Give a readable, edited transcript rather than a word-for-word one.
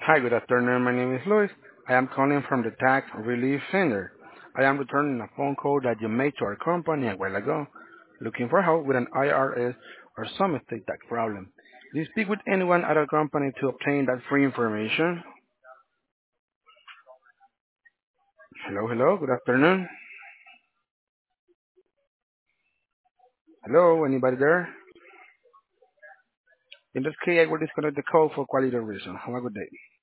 Hi, good afternoon. My name is Luis. I am calling from the Tax Relief Center. I am returning a phone call that you made to our company a while ago, looking for help with an IRS or some estate tax problem. Do you speak with anyone at our company to obtain that free information? Hello, hello, good afternoon. Hello, anybody there? In this case, I will disconnect the call for quality reason. Have a good day.